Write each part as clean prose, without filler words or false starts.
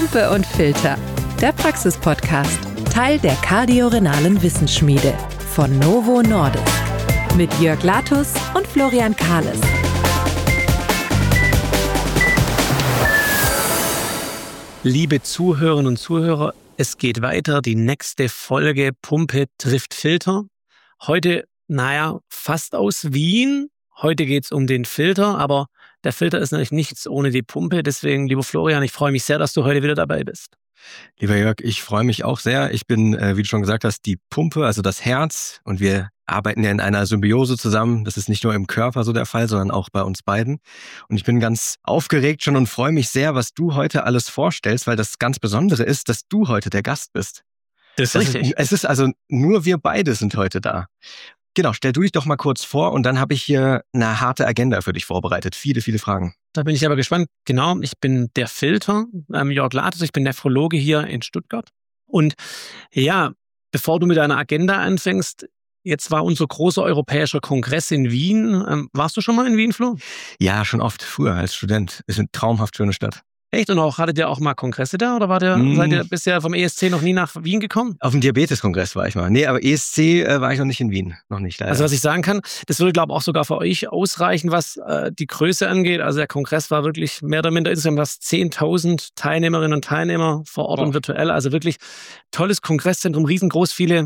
Pumpe und Filter, der Praxis-Podcast, Teil der kardiorenalen Wissensschmiede von Novo Nordisk mit Jörg Latus und Florian Kahles. Liebe Zuhörerinnen und Zuhörer, es geht weiter, die nächste Folge Pumpe trifft Filter. Heute, fast aus Wien. Heute geht es um den Filter, aber der Filter ist natürlich nichts ohne die Pumpe. Deswegen, lieber Florian, ich freue mich sehr, dass du heute wieder dabei bist. Lieber Jörg, ich freue mich auch sehr. Ich bin, wie du schon gesagt hast, die Pumpe, also das Herz. Und wir arbeiten ja in einer Symbiose zusammen. Das ist nicht nur im Körper so der Fall, sondern auch bei uns beiden. Und ich bin ganz aufgeregt schon und freue mich sehr, was du heute alles vorstellst, weil das ganz Besondere ist, dass du heute der Gast bist. Das ist richtig. Es ist also nur wir beide sind heute da. Genau, stell du dich doch mal kurz vor und dann habe ich hier eine harte Agenda für dich vorbereitet. Viele, viele Fragen. Da bin ich aber gespannt. Genau, ich bin der Filter, Jörg Latus, ich bin Nephrologe hier in Stuttgart. Und ja, bevor du mit deiner Agenda anfängst, jetzt war unser großer europäischer Kongress in Wien. Warst du schon mal in Wien, Flo? Ja, schon oft, früher als Student. Ist eine traumhaft schöne Stadt. Echt? Und hattet ihr auch mal Kongresse da? Oder seid ihr bisher vom ESC noch nie nach Wien gekommen? Auf dem Diabetes-Kongress war ich mal. Nee, aber ESC war ich noch nicht in Wien. Noch nicht, leider. Also was ich sagen kann, das würde, glaube ich, auch sogar für euch ausreichen, was die Größe angeht. Also der Kongress war wirklich mehr oder minder insgesamt 10.000 Teilnehmerinnen und Teilnehmer vor Ort und virtuell. Also wirklich tolles Kongresszentrum, riesengroß, viele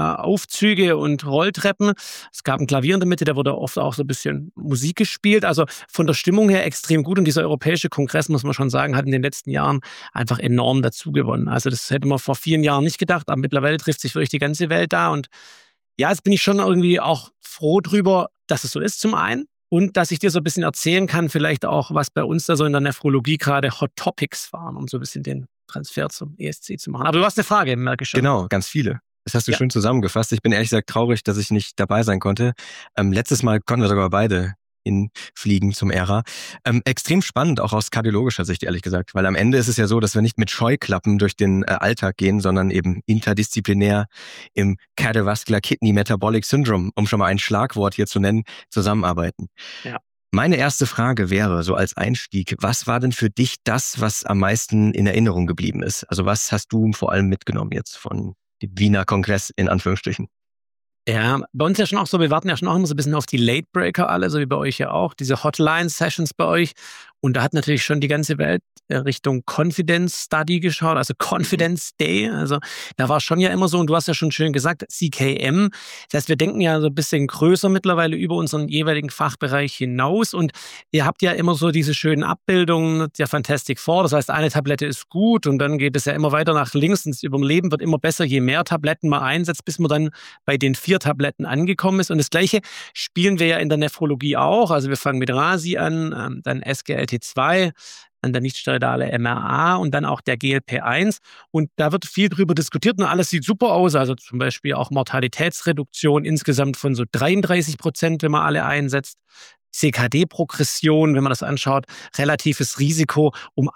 Aufzüge und Rolltreppen. Es gab ein Klavier in der Mitte, da wurde oft auch so ein bisschen Musik gespielt. Also von der Stimmung her extrem gut. Und dieser europäische Kongress, muss man schon sagen, hat in den letzten Jahren einfach enorm dazu gewonnen. Also das hätte man vor 4 Jahren nicht gedacht. Aber mittlerweile trifft sich wirklich die ganze Welt da. Und ja, jetzt bin ich schon irgendwie auch froh drüber, dass es so ist zum einen. Und dass ich dir so ein bisschen erzählen kann, vielleicht auch, was bei uns da so in der Nephrologie gerade Hot Topics waren, um so ein bisschen den Transfer zum ESC zu machen. Aber du hast eine Frage, merke ich schon. Genau, ganz viele. Das hast du schön zusammengefasst. Ich bin ehrlich gesagt traurig, dass ich nicht dabei sein konnte. Letztes Mal konnten wir sogar beide hinfliegen zum ERA. Extrem spannend, auch aus kardiologischer Sicht, ehrlich gesagt. Weil am Ende ist es ja so, dass wir nicht mit Scheuklappen durch den Alltag gehen, sondern eben interdisziplinär im Cardiovascular Kidney Metabolic Syndrome, um schon mal ein Schlagwort hier zu nennen, zusammenarbeiten. Ja. Meine erste Frage wäre, so als Einstieg, was war denn für dich das, was am meisten in Erinnerung geblieben ist? Also was hast du vor allem mitgenommen jetzt von dem Wiener Kongress in Anführungsstrichen? Ja, bei uns ja schon auch so, wir warten ja schon auch immer so ein bisschen auf die Late Breaker alle, so wie bei euch ja auch, diese Hotline-Sessions bei euch. Und da hat natürlich schon die ganze Welt Richtung Confidence Study geschaut, also Confidence Day. Also da war schon ja immer so, und du hast ja schon schön gesagt, CKM. Das heißt, wir denken ja so ein bisschen größer mittlerweile über unseren jeweiligen Fachbereich hinaus. Und ihr habt ja immer so diese schönen Abbildungen der Fantastic Four. Das heißt, eine Tablette ist gut und dann geht es ja immer weiter nach links und das Überleben wird immer besser, je mehr Tabletten man einsetzt, bis man dann bei den 4 Tabletten angekommen ist. Und das Gleiche spielen wir ja in der Nephrologie auch. Also wir fangen mit RASi an, dann SGLT2, dann der nichtsteroidale MRA und dann auch der GLP-1. Und da wird viel drüber diskutiert und alles sieht super aus. Also zum Beispiel auch Mortalitätsreduktion insgesamt von so 33%, wenn man alle einsetzt. CKD-Progression, wenn man das anschaut, relatives Risiko um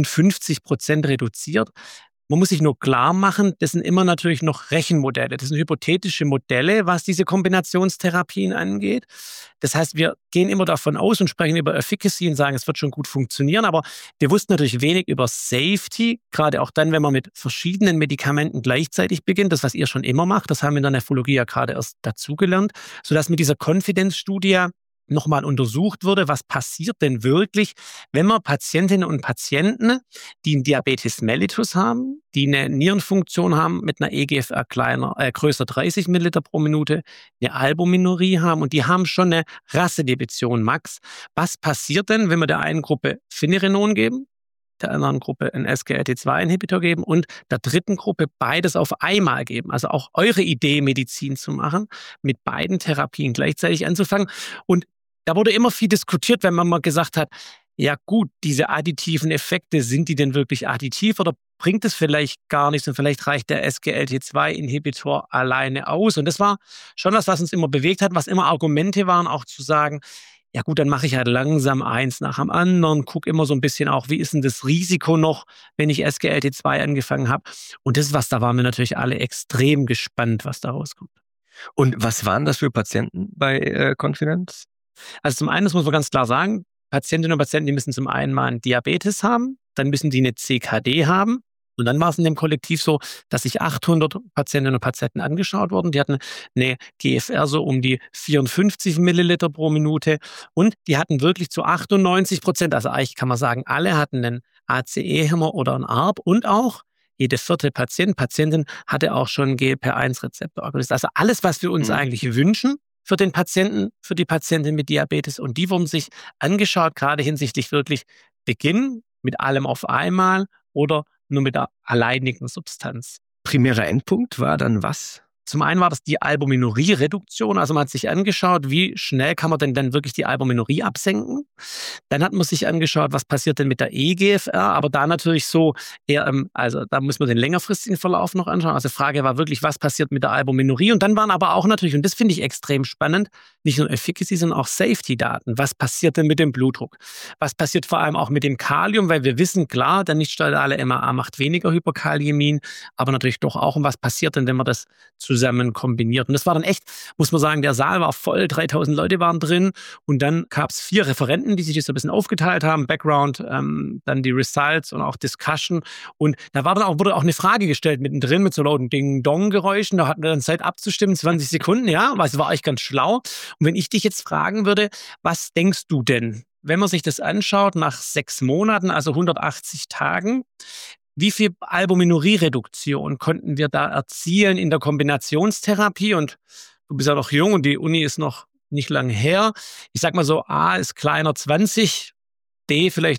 58% reduziert. Man muss sich nur klar machen, das sind immer natürlich noch Rechenmodelle. Das sind hypothetische Modelle, was diese Kombinationstherapien angeht. Das heißt, wir gehen immer davon aus und sprechen über Efficacy und sagen, es wird schon gut funktionieren. Aber wir wussten natürlich wenig über Safety, gerade auch dann, wenn man mit verschiedenen Medikamenten gleichzeitig beginnt. Das, was ihr schon immer macht, das haben wir in der Nephrologie ja gerade erst dazugelernt, sodass mit dieser Confidence-Studie nochmal untersucht wurde, was passiert denn wirklich, wenn man Patientinnen und Patienten, die einen Diabetes mellitus haben, die eine Nierenfunktion haben mit einer eGFR größer 30 Milliliter pro Minute, eine Albuminurie haben und die haben schon eine Rassedepletion max. Was passiert denn, wenn wir der einen Gruppe Finerenon geben, der anderen Gruppe einen SGLT2-Inhibitor geben und der dritten Gruppe beides auf einmal geben? Also auch eure Idee, Medizin zu machen, mit beiden Therapien gleichzeitig anzufangen. Und da wurde immer viel diskutiert, wenn man mal gesagt hat, ja gut, diese additiven Effekte, sind die denn wirklich additiv oder bringt es vielleicht gar nichts und vielleicht reicht der SGLT2-Inhibitor alleine aus? Und das war schon was uns immer bewegt hat, was immer Argumente waren, auch zu sagen, ja gut, dann mache ich halt langsam eins nach dem anderen, gucke immer so ein bisschen auch, wie ist denn das Risiko noch, wenn ich SGLT2 angefangen habe. Und das ist was, da waren wir natürlich alle extrem gespannt, was da rauskommt. Und was waren das für Patienten bei Confidence? Also zum einen, das muss man ganz klar sagen, Patientinnen und Patienten, die müssen zum einen mal einen Diabetes haben, dann müssen die eine CKD haben. Und dann war es in dem Kollektiv so, dass sich 800 Patientinnen und Patienten angeschaut wurden. Die hatten eine GFR so um die 54 Milliliter pro Minute und die hatten wirklich zu 98%, also eigentlich kann man sagen, alle hatten einen ACE-Hämmer oder einen ARB und auch jede vierte Patientin hatte auch schon einen GLP-1-Rezeptor. Also alles, was wir uns eigentlich wünschen für den Patienten, für die Patientin mit Diabetes. Und die wurden sich angeschaut, gerade hinsichtlich wirklich Beginn mit allem auf einmal oder nur mit der alleinigen Substanz. Primärer Endpunkt war dann was? Zum einen war das die Albuminurie-Reduktion. Also man hat sich angeschaut, wie schnell kann man denn dann wirklich die Albuminurie absenken. Dann hat man sich angeschaut, was passiert denn mit der eGFR. Aber da natürlich so eher, also da muss man den längerfristigen Verlauf noch anschauen. Also die Frage war wirklich, was passiert mit der Albuminurie. Und dann waren aber auch natürlich, und das finde ich extrem spannend, nicht nur Efficacy, sondern auch Safety-Daten. Was passiert denn mit dem Blutdruck? Was passiert vor allem auch mit dem Kalium? Weil wir wissen, klar, der nicht-steroidale MAA macht weniger Hyperkaliämien, aber natürlich doch auch. Und was passiert denn, wenn man das zusammen kombiniert? Und das war dann echt, muss man sagen, der Saal war voll, 3000 Leute waren drin. Und dann gab es 4 Referenten, die sich das so ein bisschen aufgeteilt haben. Background, dann die Results und auch Discussion. Und da war dann auch, wurde auch eine Frage gestellt mittendrin mit so lauten Ding-Dong-Geräuschen. Da hatten wir dann Zeit abzustimmen, 20 Sekunden, ja, weil es war eigentlich ganz schlau. Und wenn ich dich jetzt fragen würde, was denkst du denn, wenn man sich das anschaut, nach 6 Monaten, also 180 Tagen, wie viel Albuminurie-Reduktion konnten wir da erzielen in der Kombinationstherapie? Und du bist ja noch jung und die Uni ist noch nicht lang her. Ich sag mal so, A ist kleiner 20, D vielleicht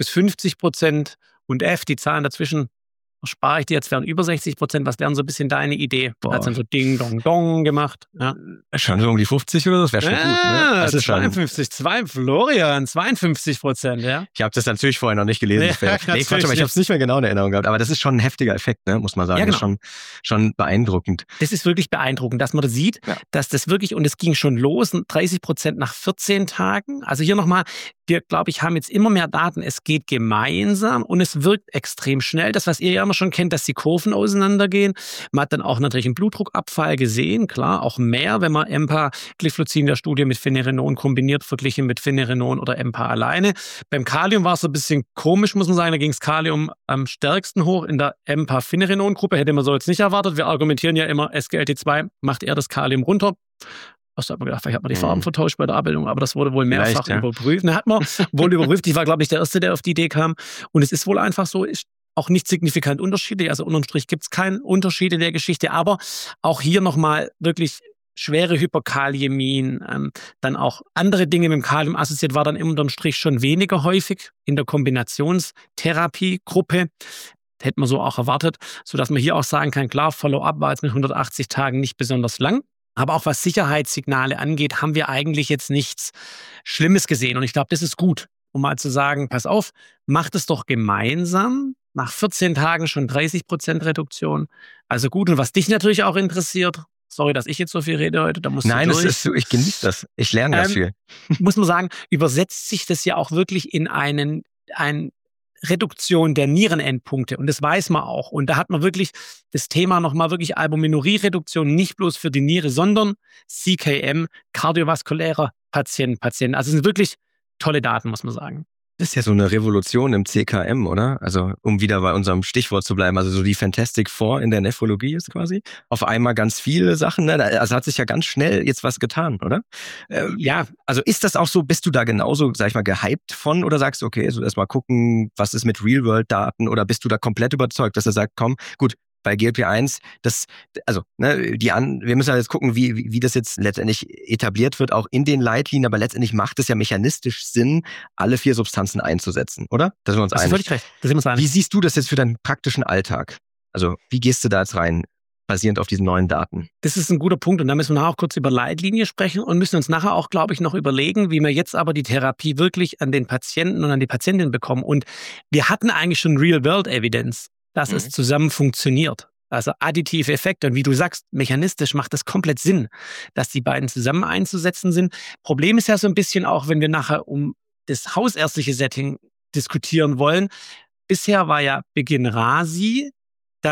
40-50% und F, die Zahlen dazwischen spare ich dir jetzt, wären über 60%. Was wären so ein bisschen deine Idee? Boah. Hat dann so Ding, Dong, Dong gemacht. Ja. Schon so um die 50 oder so, das wäre schon gut. Ne? Das ist 52, Florian, 52%, ja. Ich habe das natürlich vorher noch nicht gelesen. Nee, Quatsch, aber ich habe es nicht mehr genau in Erinnerung gehabt. Aber das ist schon ein heftiger Effekt, ne? Muss man sagen. Ja, genau. Das ist schon beeindruckend. Das ist wirklich beeindruckend, dass man das sieht, dass das wirklich, und es ging schon los, 30% nach 14 Tagen. Also hier nochmal, wir, glaube ich, haben jetzt immer mehr Daten. Es geht gemeinsam und es wirkt extrem schnell. Das, was ihr ja immer schon kennt, dass die Kurven auseinandergehen. Man hat dann auch natürlich einen Blutdruckabfall gesehen, klar, auch mehr, wenn man Empagliflozin in der Studie mit Finerenon kombiniert, verglichen mit Finerenon oder Empa alleine. Beim Kalium war es so ein bisschen komisch, muss man sagen. Da ging das Kalium am stärksten hoch in der Empa-Finerenon-Gruppe. Hätte man so jetzt nicht erwartet. Wir argumentieren ja immer, SGLT2 macht eher das Kalium runter. Da hat man gedacht, vielleicht hat man die Farben vertauscht bei der Abbildung, aber das wurde wohl mehrfach überprüft. Da hat man wohl überprüft. Ich war, glaube ich, der Erste, der auf die Idee kam. Und es ist wohl einfach so, ist auch nicht signifikant unterschiedlich. Also unterm Strich gibt es keinen Unterschied in der Geschichte. Aber auch hier nochmal wirklich schwere Hyperkaliämien, dann auch andere Dinge mit dem Kalium assoziiert, war dann unterm Strich schon weniger häufig in der Kombinationstherapie-Gruppe. Hätte man so auch erwartet, sodass man hier auch sagen kann, klar, Follow-up war jetzt mit 180 Tagen nicht besonders lang. Aber auch was Sicherheitssignale angeht, haben wir eigentlich jetzt nichts Schlimmes gesehen. Und ich glaube, das ist gut, um mal zu sagen, pass auf, macht es doch gemeinsam. Nach 14 Tagen schon 30% Reduktion. Also gut. Und was dich natürlich auch interessiert, sorry, dass ich jetzt so viel rede heute, da musst du durch. Nein, ich genieße das. Ich lerne das viel. Muss man sagen, übersetzt sich das ja auch wirklich in eine Reduktion der Nierenendpunkte. Und das weiß man auch. Und da hat man wirklich das Thema nochmal wirklich Albuminurie-Reduktion nicht bloß für die Niere, sondern CKM, kardiovaskulärer Patient. Also es sind wirklich tolle Daten, muss man sagen. Das ist ja so eine Revolution im CKM, oder? Also, um wieder bei unserem Stichwort zu bleiben, also so die Fantastic Four in der Nephrologie ist quasi. Auf einmal ganz viele Sachen, ne? Also hat sich ja ganz schnell jetzt was getan, oder? Ja, also ist das auch so, bist du da genauso, sag ich mal, gehypt von oder sagst du, okay, so erstmal gucken, was ist mit Real-World-Daten oder bist du da komplett überzeugt, dass er sagt, komm, gut, bei GLP-1, wir müssen halt jetzt gucken, wie das jetzt letztendlich etabliert wird, auch in den Leitlinien, aber letztendlich macht es ja mechanistisch Sinn, alle 4 Substanzen einzusetzen, oder? Da sind wir uns einig. Völlig recht. Da sind wir uns einig. Wie siehst du das jetzt für deinen praktischen Alltag? Also, wie gehst du da jetzt rein, basierend auf diesen neuen Daten? Das ist ein guter Punkt und da müssen wir nachher auch kurz über Leitlinie sprechen und müssen uns nachher auch, glaube ich, noch überlegen, wie wir jetzt aber die Therapie wirklich an den Patienten und an die Patientinnen bekommen. Und wir hatten eigentlich schon Real-World-Evidence, dass es zusammen funktioniert. Also additive Effekte. Und wie du sagst, mechanistisch macht das komplett Sinn, dass die beiden zusammen einzusetzen sind. Problem ist ja so ein bisschen auch, wenn wir nachher um das hausärztliche Setting diskutieren wollen. Bisher war ja Beginrasi, dann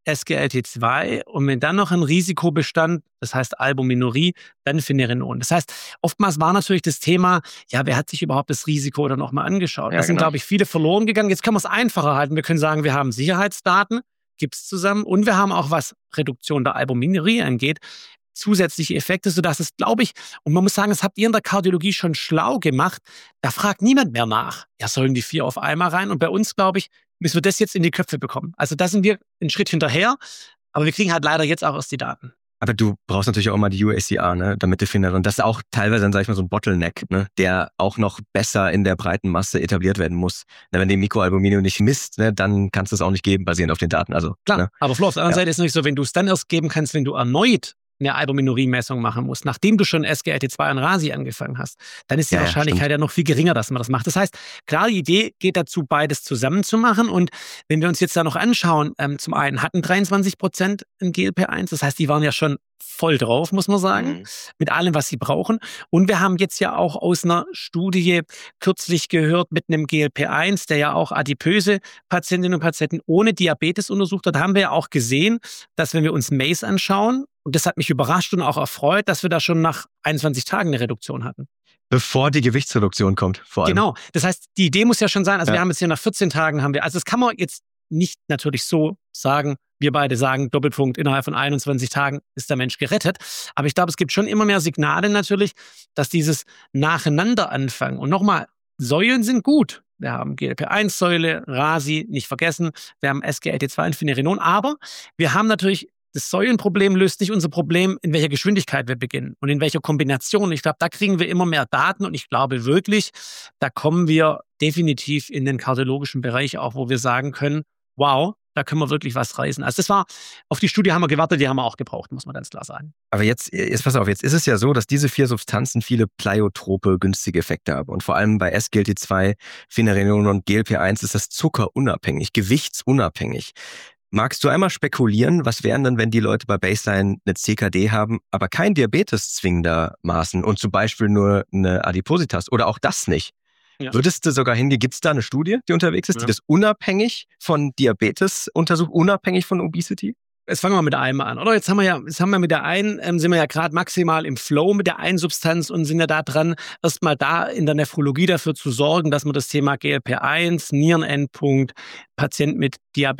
SGLT2 und wenn dann noch ein Risiko bestand, das heißt Albuminurie, dann Finerenon. Das heißt, oftmals war natürlich das Thema, ja, wer hat sich überhaupt das Risiko dann nochmal angeschaut? Da sind, glaube ich, viele verloren gegangen. Jetzt können wir es einfacher halten. Wir können sagen, wir haben Sicherheitsdaten, gibt es zusammen und wir haben auch, was Reduktion der Albuminurie angeht, zusätzliche Effekte, sodass es, glaube ich, und man muss sagen, das habt ihr in der Kardiologie schon schlau gemacht, da fragt niemand mehr nach. Ja, sollen die 4 auf einmal rein? Und bei uns, glaube ich, müssen wir das jetzt in die Köpfe bekommen. Also da sind wir einen Schritt hinterher, aber wir kriegen halt leider jetzt auch erst die Daten. Aber du brauchst natürlich auch immer die UACR, ne, damit du findest. Und das ist auch teilweise dann, sag ich mal, so ein Bottleneck, ne, der auch noch besser in der breiten Masse etabliert werden muss. Na, wenn du Mikroalbuminum nicht misst, ne, dann kannst du es auch nicht geben, basierend auf den Daten. Also klar, ne? Aber Flo, auf der anderen Seite ist es nicht so, wenn du es dann erst geben kannst, wenn du erneut eine Albuminurie-Messung machen musst, nachdem du schon SGLT2 und RASi angefangen hast, dann ist die Wahrscheinlichkeit ja noch viel geringer, dass man das macht. Das heißt, klar, die Idee geht dazu, beides zusammen zu machen. Und wenn wir uns jetzt da noch anschauen, zum einen hatten 23% ein GLP-1, das heißt, die waren ja schon voll drauf, muss man sagen, mit allem, was sie brauchen. Und wir haben jetzt ja auch aus einer Studie kürzlich gehört mit einem GLP-1, der ja auch adipöse Patientinnen und Patienten ohne Diabetes untersucht hat, haben wir ja auch gesehen, dass wenn wir uns MACE anschauen, und das hat mich überrascht und auch erfreut, dass wir da schon nach 21 Tagen eine Reduktion hatten. Bevor die Gewichtsreduktion kommt, vor allem. Genau. Das heißt, die Idee muss ja schon sein, also wir haben jetzt hier nach 14 Tagen also das kann man jetzt nicht natürlich so sagen, wir beide sagen, Doppelpunkt, innerhalb von 21 Tagen ist der Mensch gerettet. Aber ich glaube, es gibt schon immer mehr Signale natürlich, dass dieses Nacheinander anfangen. Und nochmal, Säulen sind gut. Wir haben GLP-1-Säule, RASi, nicht vergessen. Wir haben SGLT2 und Finerenon. Aber wir haben natürlich, das Säulenproblem löst nicht unser Problem, in welcher Geschwindigkeit wir beginnen und in welcher Kombination. Ich glaube, da kriegen wir immer mehr Daten und ich glaube wirklich, da kommen wir definitiv in den kardiologischen Bereich auch, wo wir sagen können, wow, da können wir wirklich was reißen. Also das war, auf die Studie haben wir gewartet, die haben wir auch gebraucht, muss man ganz klar sagen. Aber jetzt pass auf, jetzt ist es ja so, dass diese 4 Substanzen viele pleiotrope, günstige Effekte haben. Und vor allem bei SGLT2, Finerenon und GLP-1 ist das zuckerunabhängig, gewichtsunabhängig. Magst du einmal spekulieren, was wären dann, wenn die Leute bei Baseline eine CKD haben, aber kein Diabetes zwingendermaßen und zum Beispiel nur eine Adipositas oder auch das nicht? Ja. Würdest du sogar hingehen, gibt es da eine Studie, die unterwegs ist, die das unabhängig von Diabetes untersucht, unabhängig von Obesity? Jetzt fangen wir mit der einen einen an, oder? Jetzt haben wir mit der einen, sind wir ja gerade maximal im Flow mit der einen Substanz und sind ja da dran, erstmal da in der Nephrologie dafür zu sorgen, dass wir das Thema GLP-1, Nierenendpunkt, Patientin mit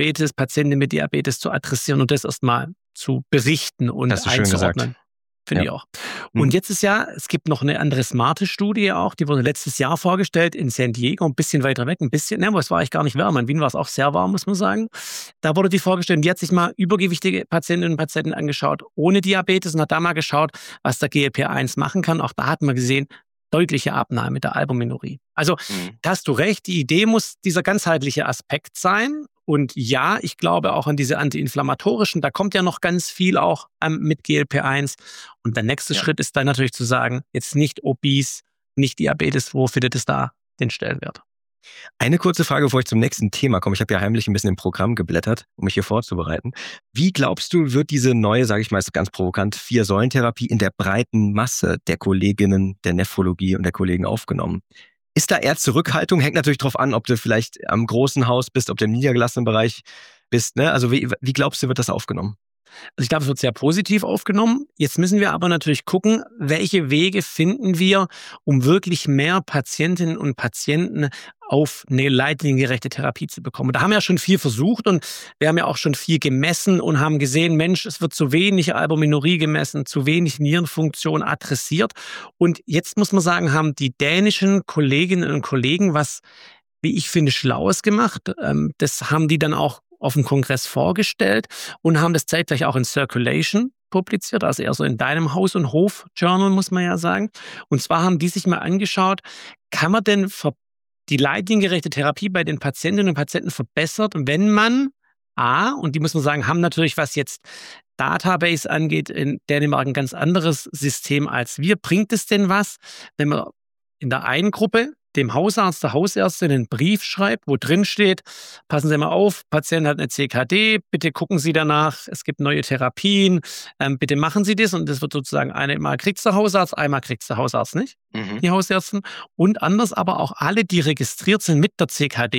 Diabetes zu adressieren und das erstmal zu berichten und einzuordnen. Finde ich auch. Und jetzt ist ja, es gibt noch eine andere smarte Studie auch, die wurde letztes Jahr vorgestellt in San Diego, ein bisschen weiter weg, aber es war eigentlich gar nicht wärmer. In Wien war es auch sehr warm, muss man sagen. Da wurde die vorgestellt, die hat sich mal übergewichtige Patientinnen und Patienten angeschaut, ohne Diabetes und hat da mal geschaut, was der GLP-1 machen kann. Auch da hat man gesehen, deutliche Abnahme der Albuminurie. Also, da hast du recht, die Idee muss dieser ganzheitliche Aspekt sein. Und ja, ich glaube auch an diese antiinflammatorischen, da kommt ja noch ganz viel auch mit GLP-1. Und der nächste Schritt ist dann natürlich zu sagen, jetzt nicht obese, nicht Diabetes, wo findet es da den Stellenwert? Eine kurze Frage, bevor ich zum nächsten Thema komme. Ich habe ja heimlich ein bisschen im Programm geblättert, um mich hier vorzubereiten. Wie glaubst du, wird diese neue, sage ich mal ganz provokant, 4-Säulen-Therapie in der breiten Masse der Kolleginnen der Nephrologie und der Kollegen aufgenommen? Ist da eher Zurückhaltung? Hängt natürlich drauf an, ob du vielleicht am großen Haus bist, ob du im niedergelassenen Bereich bist. Ne? Also wie glaubst du, wird das aufgenommen? Also ich glaube, es wird sehr positiv aufgenommen. Jetzt müssen wir aber natürlich gucken, welche Wege finden wir, um wirklich mehr Patientinnen und Patienten auf eine leitliniengerechte Therapie zu bekommen. Und da haben wir ja schon viel versucht und wir haben ja auch schon viel gemessen und haben gesehen, Mensch, es wird zu wenig Albuminurie gemessen, zu wenig Nierenfunktion adressiert. Und jetzt muss man sagen, haben die dänischen Kolleginnen und Kollegen was, wie ich finde, Schlaues gemacht. Das haben die dann auch auf dem Kongress vorgestellt und haben das zeitgleich auch in Circulation publiziert, also eher so in deinem Haus- und Hof-Journal, muss man ja sagen. Und zwar haben die sich mal angeschaut, kann man denn die leitliniengerechte Therapie bei den Patientinnen und Patienten verbessert, wenn man und die muss man sagen, haben natürlich, was jetzt Database angeht, in Dänemark ein ganz anderes System als wir. Bringt es denn was, wenn man in der einen Gruppe dem Hausarzt, der Hausärztin einen Brief schreibt, wo drin steht, passen Sie mal auf, Patient hat eine CKD, bitte gucken Sie danach, es gibt neue Therapien, bitte machen Sie das und das wird sozusagen einmal kriegt der Hausarzt, einmal kriegt der Hausarzt nicht, die Hausärztin und anders aber auch alle, die registriert sind mit der CKD,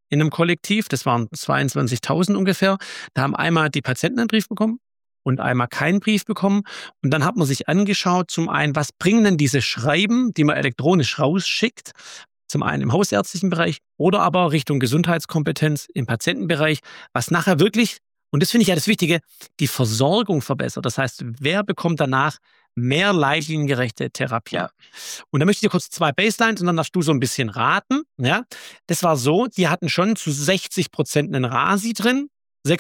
in einem Kollektiv, das waren 22.000 ungefähr. Da haben einmal die Patienten einen Brief bekommen und einmal keinen Brief bekommen. Und dann hat man sich angeschaut, zum einen, was bringen denn diese Schreiben, die man elektronisch rausschickt, zum einen im hausärztlichen Bereich oder aber Richtung Gesundheitskompetenz im Patientenbereich, was nachher wirklich, und das finde ich ja das Wichtige, die Versorgung verbessert. Das heißt, wer bekommt danach mehr leitliniengerechte Therapie? Ja. Und da möchte ich dir kurz 2 Baselines und dann darfst du so ein bisschen raten. Ja? Das war so, die hatten schon zu 60% einen RASi drin,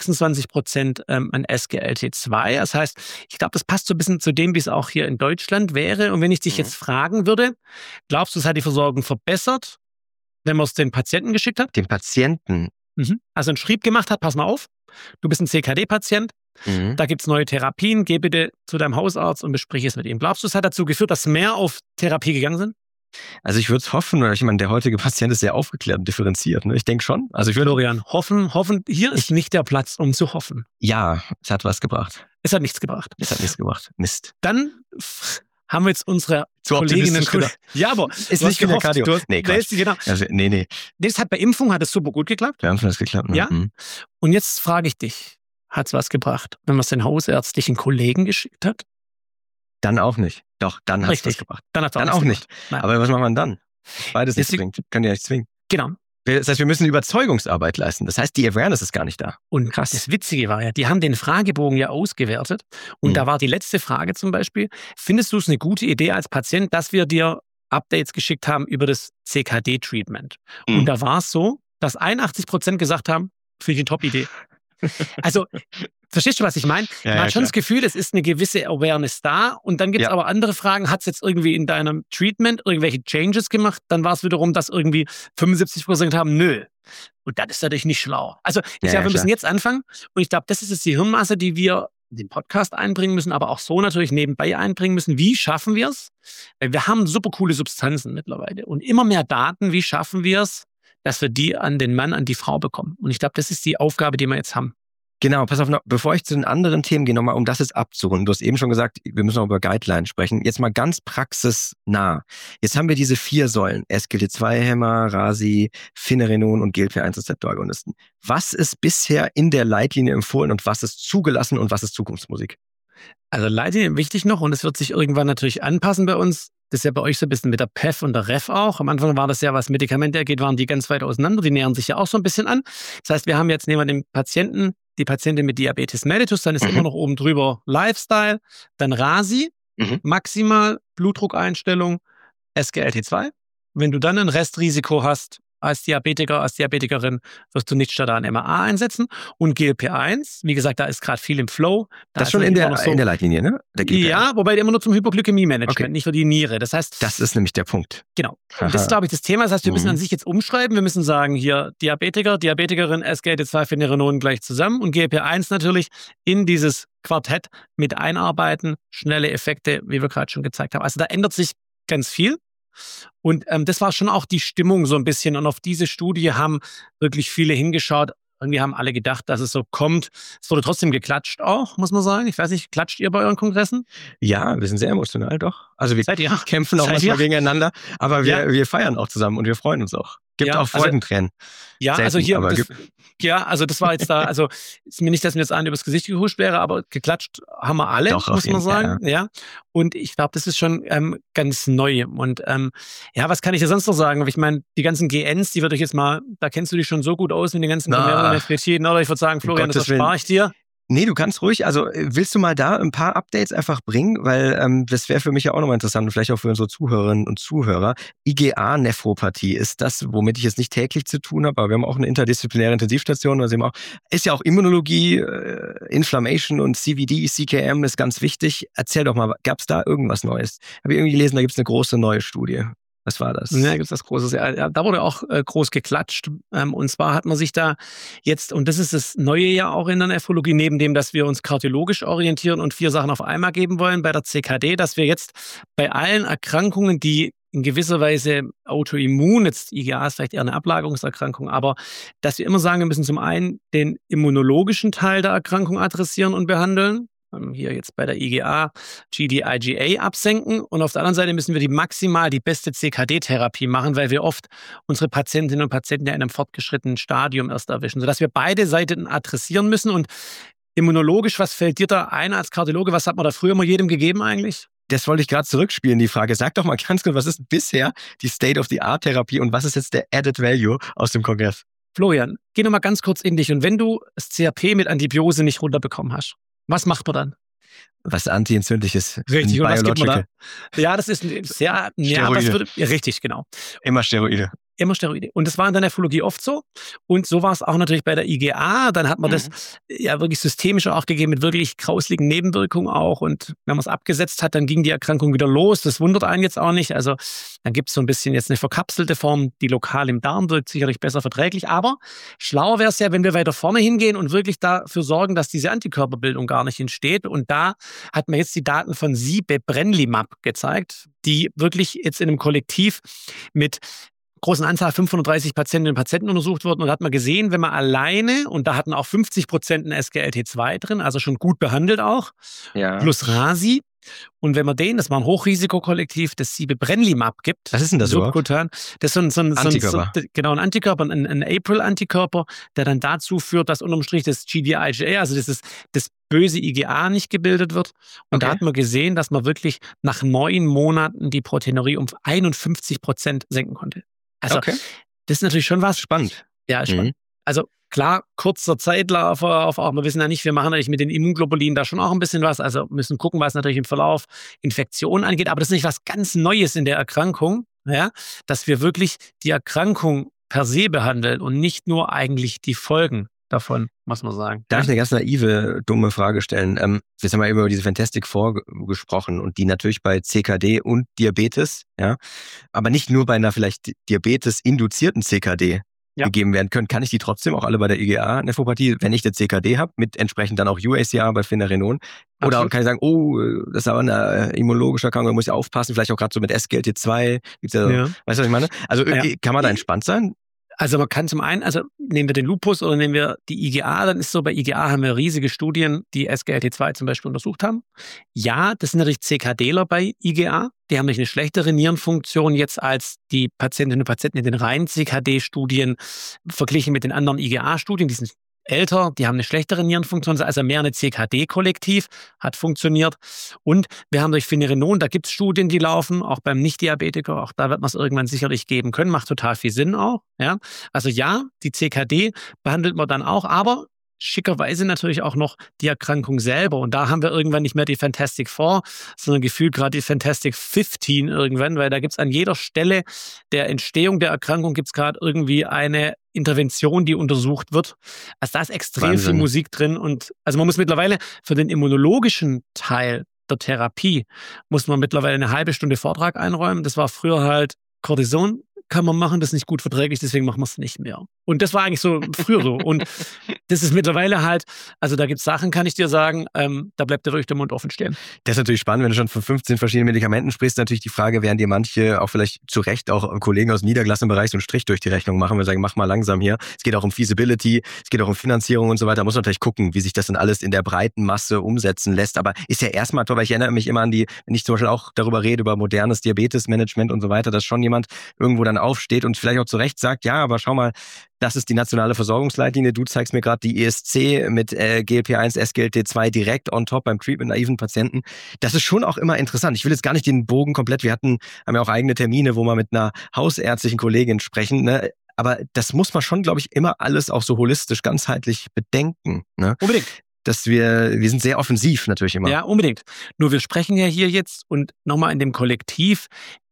26% an SGLT2. Das heißt, ich glaube, das passt so ein bisschen zu dem, wie es auch hier in Deutschland wäre. Und wenn ich dich jetzt fragen würde, glaubst du, es hat die Versorgung verbessert, wenn man es den Patienten geschickt hat? Den Patienten? Also einen Schrieb gemacht hat, pass mal auf, du bist ein CKD-Patient, da gibt es neue Therapien, geh bitte zu deinem Hausarzt und besprich es mit ihm. Glaubst du, es hat dazu geführt, dass mehr auf Therapie gegangen sind? Also ich würde es hoffen, weil ich meine, der heutige Patient ist sehr aufgeklärt und differenziert. Ne? Ich denke schon. Also ich würde Florian, hoffen, hier ist nicht der Platz, um zu hoffen. Ja, es hat was gebracht. Es hat nichts gebracht. Mist. Dann haben wir jetzt unsere Kolleginnen und Kollegen. Ja, aber ist nicht wieder Cardio. Nee, genau. Also, nee. Das hat bei Impfung hat es super gut geklappt. Bei Impfung hat es geklappt. Ja. Und jetzt frage ich dich, hat es was gebracht, wenn man es den hausärztlichen Kollegen geschickt hat? Dann auch nicht. Doch, dann hat es was gebracht. Dann auch nicht. Nein. Aber was macht man dann? Beides nicht bringt. Können die ja nicht zwingen. Genau. Das heißt, wir müssen Überzeugungsarbeit leisten. Das heißt, die Awareness ist gar nicht da. Und krass. Das Witzige war ja, die haben den Fragebogen ja ausgewertet. Und da war die letzte Frage zum Beispiel, findest du es eine gute Idee als Patient, dass wir dir Updates geschickt haben über das CKD-Treatment? Und da war es so, dass 81% gesagt haben, finde ich eine Top-Idee. Also, verstehst du, was ich meine? Man hat schon das Gefühl, es ist eine gewisse Awareness da und dann gibt es aber andere Fragen. Hat es jetzt irgendwie in deinem Treatment irgendwelche Changes gemacht? Dann war es wiederum, dass irgendwie 75% haben, nö. Und das ist natürlich nicht schlau. Also, ich glaube, wir müssen jetzt anfangen und ich glaube, das ist jetzt die Hirnmasse, die wir in den Podcast einbringen müssen, aber auch so natürlich nebenbei einbringen müssen. Wie schaffen wir es? Weil wir haben super coole Substanzen mittlerweile und immer mehr Daten. Wie schaffen wir es, dass wir die an den Mann, an die Frau bekommen? Und ich glaube, das ist die Aufgabe, die wir jetzt haben. Genau, pass auf, bevor ich zu den anderen Themen gehe, nochmal, um das jetzt abzurunden. Du hast eben schon gesagt, wir müssen noch über Guidelines sprechen. Jetzt mal ganz praxisnah. Jetzt haben wir diese 4 Säulen. SGLT2-Hämmer, RASi, Finerenon und GLP-1-Rezeptoragonisten. Was ist bisher in der Leitlinie empfohlen und was ist zugelassen und was ist Zukunftsmusik? Also Leitlinie wichtig noch und es wird sich irgendwann natürlich anpassen bei uns. Das ist ja bei euch so ein bisschen mit der PEF und der REF auch. Am Anfang war das ja, was Medikamente angeht, waren die ganz weit auseinander. Die nähern sich ja auch so ein bisschen an. Das heißt, wir haben jetzt neben dem Patienten die Patientin mit Diabetes mellitus, dann ist immer noch oben drüber Lifestyle, dann RASi, maximal Blutdruckeinstellung, SGLT2. Wenn du dann ein Restrisiko hast, als Diabetiker, als Diabetikerin, wirst du nicht statt an MRA einsetzen. Und GLP-1, wie gesagt, da ist gerade viel im Flow. Das ist schon in der Leitlinie, ne? Ja, wobei immer nur zum Hypoglykämie-Management, nicht für die Niere. Das heißt, das ist nämlich der Punkt. Genau. Und das ist, glaube ich, das Thema. Das heißt, wir müssen an sich jetzt umschreiben. Wir müssen sagen, hier Diabetiker, Diabetikerin, SGLT2, Finerenon gleich zusammen und GLP-1 natürlich in dieses Quartett mit einarbeiten. Schnelle Effekte, wie wir gerade schon gezeigt haben. Also da ändert sich ganz viel. Und das war schon auch die Stimmung so ein bisschen. Und auf diese Studie haben wirklich viele hingeschaut. Irgendwie haben alle gedacht, dass es so kommt. Es wurde trotzdem geklatscht auch, muss man sagen. Ich weiß nicht, klatscht ihr bei euren Kongressen? Ja, wir sind sehr emotional, doch. Also wir kämpfen auch manchmal gegeneinander. Aber wir feiern auch zusammen und wir freuen uns auch. Gibt auch Freudentränen. Ja, selten, also hier, das war jetzt da, also ist mir nicht, dass mir jetzt einen übers Gesicht gehuscht wäre, aber geklatscht haben wir alle, doch, muss man sagen. Ja. Und ich glaube, das ist schon ganz neu. Und was kann ich dir sonst noch sagen? Ich meine, die ganzen GNs, die würde ich jetzt mal, da kennst du dich schon so gut aus mit den ganzen FPT, oder ich würde sagen, Florian, das erspare ich dir. Nee, du kannst ruhig. Also willst du mal da ein paar Updates einfach bringen? Weil das wäre für mich ja auch nochmal interessant und vielleicht auch für unsere Zuhörerinnen und Zuhörer. IgA-Nephropathie ist das, womit ich jetzt nicht täglich zu tun habe, aber wir haben auch eine interdisziplinäre Intensivstation. Also ist ja auch Immunologie, Inflammation und CVD, CKM ist ganz wichtig. Erzähl doch mal, gab es da irgendwas Neues? Habe ich irgendwie gelesen, da gibt es eine große neue Studie. Was war das? Ja, gibt es das Große. Ja, da wurde auch groß geklatscht. Und zwar hat man sich da jetzt, und das ist das Neue ja auch in der Nephrologie, neben dem, dass wir uns kardiologisch orientieren und 4 Sachen auf einmal geben wollen bei der CKD, dass wir jetzt bei allen Erkrankungen, die in gewisser Weise autoimmun, jetzt IgA ist vielleicht eher eine Ablagerungserkrankung, aber dass wir immer sagen, wir müssen zum einen den immunologischen Teil der Erkrankung adressieren und behandeln. hier jetzt bei der IGA, Gd-IgA absenken und auf der anderen Seite müssen wir die beste CKD-Therapie machen, weil wir oft unsere Patientinnen und Patienten ja in einem fortgeschrittenen Stadium erst erwischen, sodass wir beide Seiten adressieren müssen. Und immunologisch, was fällt dir da ein als Kardiologe? Was hat man da früher mal jedem gegeben eigentlich? Das wollte ich gerade zurückspielen, die Frage. Sag doch mal ganz kurz, was ist bisher die State-of-the-Art-Therapie und was ist jetzt der Added Value aus dem Kongress? Florian, geh noch mal ganz kurz in dich. Und wenn du das CRP mit Antibiose nicht runterbekommen hast, was macht man dann? Was antientzündliches. Richtig, und was gibt man da? Ja, das ist sehr... Steroide. Richtig, genau. Immer Steroide. Immer Steroide. Und das war in der Nephrologie oft so. Und so war es auch natürlich bei der IGA. Dann hat man das ja wirklich systemisch auch gegeben mit wirklich grausligen Nebenwirkungen auch. Und wenn man es abgesetzt hat, dann ging die Erkrankung wieder los. Das wundert einen jetzt auch nicht. Also dann gibt es so ein bisschen jetzt eine verkapselte Form, die lokal im Darm wirkt, sicherlich besser verträglich. Aber schlauer wäre es ja, wenn wir weiter vorne hingehen und wirklich dafür sorgen, dass diese Antikörperbildung gar nicht entsteht. Und da hat man jetzt die Daten von Sibeprenlimab gezeigt, die wirklich jetzt in einem Kollektiv mit großen Anzahl 530 Patientinnen und Patienten untersucht wurden und da hat man gesehen, wenn man alleine, und da hatten auch 50% ein SGLT2 drin, also schon gut behandelt auch, plus Rasi. Und wenn man das war ein Hochrisikokollektiv, das Sibeprenlimab gibt. Was ist denn das subkutan, das ist so ein Antikörper. Genau, ein Antikörper, ein APRIL-Antikörper, der dann dazu führt, dass unterm Strich das Gd-IgA, also das böse IgA nicht gebildet wird. Und da hat man gesehen, dass man wirklich nach 9 Monaten die Proteinurie um 51% senken konnte. Also, das ist natürlich schon was. Spannend. Ja, spannend. Also, klar, kurzer Zeitlauf auch. Wir wissen ja nicht, wir machen natürlich mit den Immunglobulinen da schon auch ein bisschen was. Also, müssen gucken, was natürlich im Verlauf Infektionen angeht. Aber das ist nicht was ganz Neues in der Erkrankung, ja, dass wir wirklich die Erkrankung per se behandeln und nicht nur eigentlich die Folgen davon, muss man sagen. Darf ich eine ganz naive, dumme Frage stellen? Wir haben ja über diese Fantastic Four gesprochen und die natürlich bei CKD und Diabetes, ja, aber nicht nur bei einer vielleicht Diabetes-induzierten CKD gegeben werden können. Kann ich die trotzdem auch alle bei der IgA-Nephropathie, wenn ich eine CKD habe, mit entsprechend dann auch UACR bei Finerenon? Oder Absolut. kann ich sagen, das ist aber eine immunologische Erkrankung, da muss ich aufpassen, vielleicht auch gerade so mit SGLT2. Weißt du, was ich meine? Also kann man da entspannt sein? Also man kann zum einen, also nehmen wir den Lupus oder nehmen wir die IgA, dann ist so, bei IgA haben wir riesige Studien, die SGLT2 zum Beispiel untersucht haben. Ja, das sind natürlich CKDler bei IgA, die haben natürlich eine schlechtere Nierenfunktion jetzt als die Patientinnen und Patienten in den reinen CKD-Studien verglichen mit den anderen IgA-Studien, die sind älter, die haben eine schlechtere Nierenfunktion, also mehr eine CKD-Kollektiv, hat funktioniert. Und wir haben durch Finerenon, da gibt es Studien, die laufen, auch beim Nicht-Diabetiker, auch da wird man es irgendwann sicherlich geben können, macht total viel Sinn auch. Ja? Also ja, die CKD behandelt man dann auch, aber schickerweise natürlich auch noch die Erkrankung selber. Und da haben wir irgendwann nicht mehr die Fantastic Four, sondern gefühlt gerade die Fantastic 15 irgendwann, weil da gibt es an jeder Stelle der Entstehung der Erkrankung gibt es gerade irgendwie eine Intervention, die untersucht wird. Also da ist extrem viel Musik drin. Und also man muss mittlerweile für den immunologischen Teil der Therapie muss man mittlerweile eine halbe Stunde Vortrag einräumen. Das war früher halt Cortison. Kann man machen, das ist nicht gut verträglich, deswegen machen wir es nicht mehr. Und das war eigentlich so früher so. Und das ist mittlerweile halt, also da gibt es Sachen, kann ich dir sagen, da bleibt dir wirklich der Mund offen stehen. Das ist natürlich spannend, wenn du schon von 15 verschiedenen Medikamenten sprichst, natürlich die Frage, werden dir manche auch vielleicht zu Recht auch Kollegen aus dem niedergelassenen Bereich so einen Strich durch die Rechnung machen, wir sagen, mach mal langsam hier. Es geht auch um Feasibility, es geht auch um Finanzierung und so weiter. Da muss man natürlich gucken, wie sich das dann alles in der breiten Masse umsetzen lässt. Aber ist ja erstmal toll, weil ich erinnere mich immer an wenn ich zum Beispiel auch darüber rede, über modernes Diabetesmanagement und so weiter, dass schon jemand irgendwo dann aufsteht und vielleicht auch zu Recht sagt, ja, aber schau mal, das ist die nationale Versorgungsleitlinie. Du zeigst mir gerade die ESC mit GLP-1, SGLT2 direkt on top beim treatment-naiven Patienten. Das ist schon auch immer interessant. Ich will jetzt gar nicht den Bogen komplett, haben ja auch eigene Termine, wo wir mit einer hausärztlichen Kollegin sprechen, ne? Aber das muss man schon, glaube ich, immer alles auch so holistisch, ganzheitlich bedenken. Ne? Unbedingt. Dass wir sind sehr offensiv natürlich immer. Ja, unbedingt. Nur wir sprechen ja hier jetzt und nochmal in dem Kollektiv,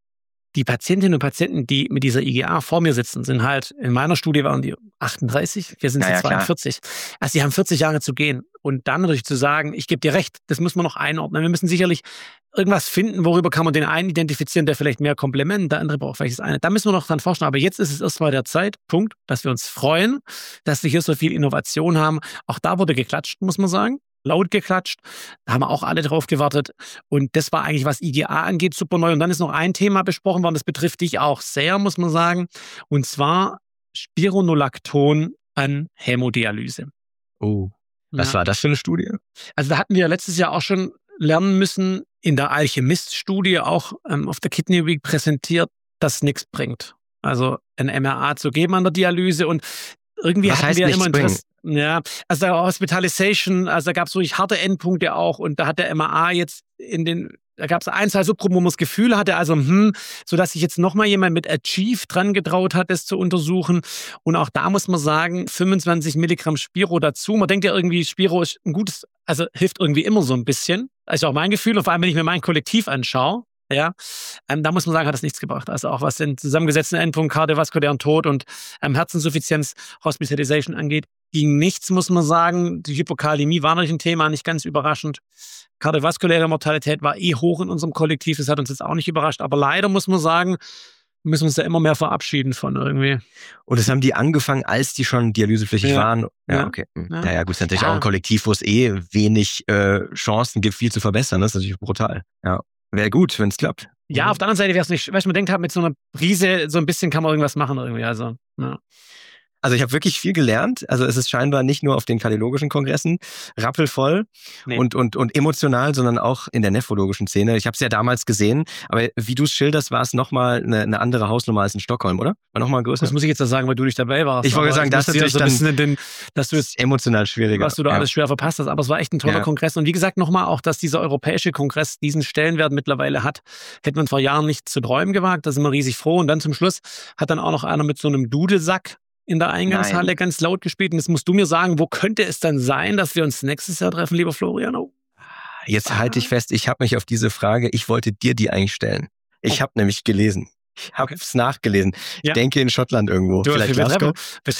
die Patientinnen und Patienten, die mit dieser IgA vor mir sitzen, sind halt, in meiner Studie waren die 38, wir sind jetzt 42. Also die haben 40 Jahre zu gehen. Und dann natürlich zu sagen, ich gebe dir recht, das muss man noch einordnen. Wir müssen sicherlich irgendwas finden, worüber kann man den einen identifizieren, der vielleicht mehr Komplement, der andere braucht vielleicht das eine. Da müssen wir noch dran forschen. Aber jetzt ist es erstmal der Zeitpunkt, dass wir uns freuen, dass wir hier so viel Innovation haben. Auch da wurde geklatscht, muss man sagen. Laut geklatscht. Da haben auch alle drauf gewartet. Und das war eigentlich, was IgA angeht, super neu. Und dann ist noch ein Thema besprochen worden, das betrifft dich auch sehr, muss man sagen. Und zwar Spironolacton an Hämodialyse. Oh. Was war das für eine Studie? Also da hatten wir letztes Jahr auch schon lernen müssen, in der Alchemist-Studie auch auf der Kidney Week präsentiert, dass es nichts bringt. Also ein MRA zu geben an der Dialyse und irgendwie hatten wir immer Interesse. Ja, also der Hospitalization, also da gab es wirklich harte Endpunkte auch und da hat der MRA jetzt da gab es 1, 2 Subgruppen, wo man das Gefühl hatte, also sodass sich jetzt nochmal jemand mit Achieve dran getraut hat, das zu untersuchen. Und auch da muss man sagen, 25 Milligramm Spiro dazu. Man denkt ja irgendwie, Spiro ist ein gutes, also hilft irgendwie immer so ein bisschen. Das ist auch mein Gefühl. Und vor allem, wenn ich mir mein Kollektiv anschaue, ja, da muss man sagen, hat das nichts gebracht. Also auch was den zusammengesetzten Endpunkt, kardiovaskulären Tod und Herzinsuffizienz, Hospitalization angeht, ging nichts, muss man sagen. Die Hypokalämie war natürlich ein Thema, nicht ganz überraschend. Kardiovaskuläre Mortalität war hoch in unserem Kollektiv. Das hat uns jetzt auch nicht überrascht. Aber leider muss man sagen, müssen wir uns da immer mehr verabschieden von irgendwie. Und das haben die angefangen, als die schon dialysepflichtig waren? Ja, okay. Ja, gut, ist natürlich auch ein Kollektiv, wo es wenig Chancen gibt, viel zu verbessern. Das ist natürlich brutal. Ja, wäre gut, wenn es klappt. Ja, auf der anderen Seite wäre es nicht, weißt du, man denkt halt mit so einer Prise, so ein bisschen kann man irgendwas machen irgendwie. Also, ja. Also ich habe wirklich viel gelernt. Also es ist scheinbar nicht nur auf den kardiologischen Kongressen rappelvoll und emotional, sondern auch in der nephrologischen Szene. Ich habe es ja damals gesehen, aber wie du es schilderst, war es nochmal eine andere Hausnummer als in Stockholm, oder? War nochmal größer? Das muss ich jetzt sagen, weil du nicht dabei warst. Ich wollte sagen, das ist natürlich dann dass du es emotional schwieriger. Was du da alles schwer verpasst hast. Aber es war echt ein toller Kongress. Und wie gesagt, nochmal auch, dass dieser europäische Kongress diesen Stellenwert mittlerweile hat, hätte man vor Jahren nicht zu träumen gewagt. Da sind wir riesig froh. Und dann zum Schluss hat dann auch noch einer mit so einem Dudelsack in der Eingangshalle ganz laut gespielt. Und jetzt musst du mir sagen, wo könnte es dann sein, dass wir uns nächstes Jahr treffen, lieber Florian? Jetzt halte ich fest, ich habe mich auf diese Frage, ich wollte dir die eigentlich stellen. Ich habe nämlich gelesen. Ich habe es nachgelesen. Ich denke in Schottland irgendwo. Vielleicht Glasgow.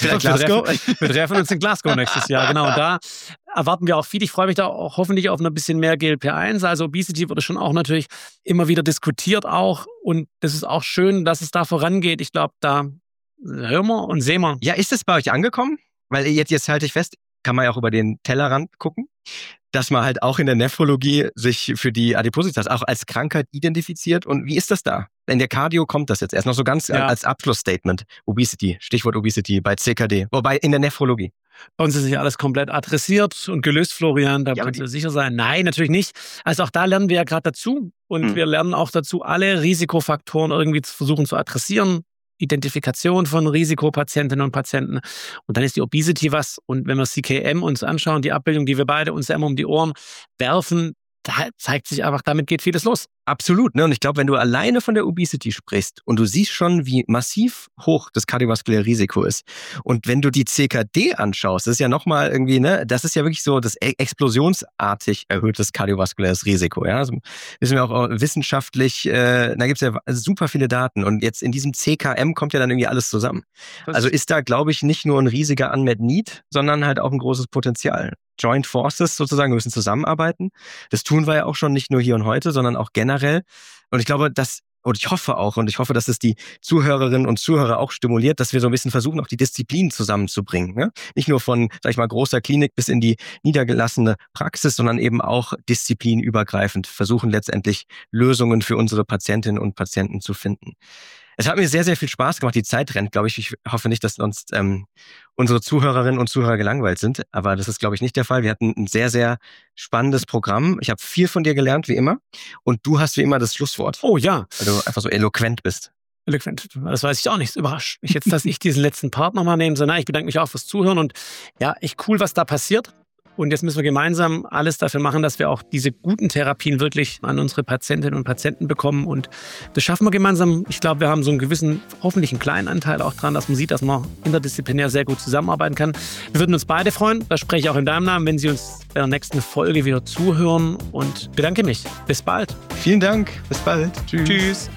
Wir treffen uns in Glasgow nächstes Jahr. Genau. Und da erwarten wir auch viel. Ich freue mich da auch hoffentlich auf ein bisschen mehr GLP-1. Also Obesity wurde schon auch natürlich immer wieder diskutiert auch. Und das ist auch schön, dass es da vorangeht. Ich glaube, da hören wir und sehen wir. Ja, ist das bei euch angekommen? Weil jetzt halte ich fest, kann man ja auch über den Tellerrand gucken, dass man halt auch in der Nephrologie sich für die Adipositas auch als Krankheit identifiziert. Und wie ist das da? In der Cardio kommt das jetzt erst noch so ganz als Abschlussstatement. Obesity, Stichwort Obesity bei CKD. Wobei in der Nephrologie. Bei uns ist ja alles komplett adressiert und gelöst, Florian. Da kannst du sicher sein. Nein, natürlich nicht. Also auch da lernen wir ja gerade dazu. Und wir lernen auch dazu, alle Risikofaktoren irgendwie zu versuchen zu adressieren. Identifikation von Risikopatientinnen und Patienten. Und dann ist die Obesity was. Und wenn wir CKM uns anschauen, die Abbildung, die wir beide uns ja immer um die Ohren werfen, da zeigt sich einfach, damit geht vieles los. Absolut. Ne? Und ich glaube, wenn du alleine von der Obesity sprichst und du siehst schon, wie massiv hoch das kardiovaskuläre Risiko ist. Und wenn du die CKD anschaust, das ist ja nochmal irgendwie, ne, das ist ja wirklich so das explosionsartig erhöhtes kardiovaskuläres Risiko. Ja? Also wissen wir auch wissenschaftlich, da gibt es ja super viele Daten. Und jetzt in diesem CKM kommt ja dann irgendwie alles zusammen. Also ist da, glaube ich, nicht nur ein riesiger Unmet Need, sondern halt auch ein großes Potenzial. Joint Forces sozusagen, wir müssen zusammenarbeiten. Das tun wir ja auch schon nicht nur hier und heute, sondern auch generell. Und ich glaube, ich hoffe, dass es die Zuhörerinnen und Zuhörer auch stimuliert, dass wir so ein bisschen versuchen, auch die Disziplinen zusammenzubringen. Ne? Nicht nur von, sag ich mal, großer Klinik bis in die niedergelassene Praxis, sondern eben auch disziplinübergreifend versuchen, letztendlich Lösungen für unsere Patientinnen und Patienten zu finden. Es hat mir sehr, sehr viel Spaß gemacht. Die Zeit rennt, glaube ich. Ich hoffe nicht, dass sonst unsere Zuhörerinnen und Zuhörer gelangweilt sind. Aber das ist, glaube ich, nicht der Fall. Wir hatten ein sehr, sehr spannendes Programm. Ich habe viel von dir gelernt, wie immer. Und du hast wie immer das Schlusswort. Oh ja. Weil du einfach so eloquent bist. Eloquent. Das weiß ich auch nicht. Überrascht mich jetzt, dass ich diesen letzten Part nochmal nehme. So, ich bedanke mich auch fürs Zuhören. Und ja, echt cool, was da passiert. Und jetzt müssen wir gemeinsam alles dafür machen, dass wir auch diese guten Therapien wirklich an unsere Patientinnen und Patienten bekommen. Und das schaffen wir gemeinsam. Ich glaube, wir haben so einen gewissen, hoffentlich einen kleinen Anteil auch dran, dass man sieht, dass man interdisziplinär sehr gut zusammenarbeiten kann. Wir würden uns beide freuen, das spreche ich auch in deinem Namen, wenn Sie uns bei der nächsten Folge wieder zuhören. Und bedanke mich. Bis bald. Vielen Dank. Bis bald. Tschüss.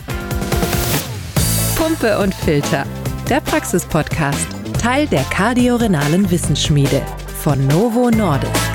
Pumpe und Filter. Der Praxis-Podcast. Teil der kardiorenalen Wissensschmiede von Novo Nordisk.